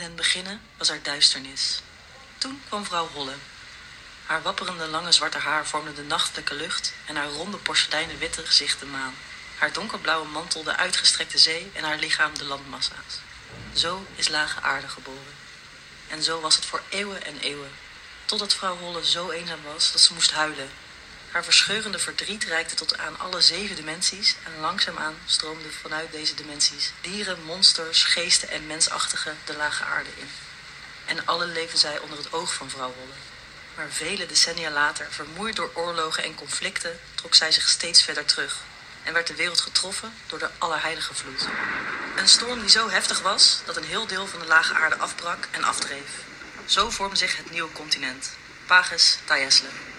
den beginne was er duisternis. Toen kwam vrouw Holle. Haar wapperende lange zwarte haar vormde de nachtelijke lucht en haar ronde porseleinen witte gezicht de maan. Haar donkerblauwe mantel de uitgestrekte zee en haar lichaam de landmassa's. Zo is lage aarde geboren. En zo was het voor eeuwen en eeuwen. Totdat vrouw Holle zo eenzaam was dat ze moest huilen. Haar verscheurende verdriet reikte tot aan alle 7 dimensies en langzaamaan stroomden vanuit deze dimensies dieren, monsters, geesten en mensachtigen de lage aarde in. En alle leefden zij onder het oog van vrouw Holle. Maar vele decennia later, vermoeid door oorlogen en conflicten, trok zij zich steeds verder terug en werd de wereld getroffen door de Allerheilige Vloed. Een storm die zo heftig was dat een heel deel van de lage aarde afbrak en afdreef. Zo vormde zich het nieuwe continent, Pages Tayesle.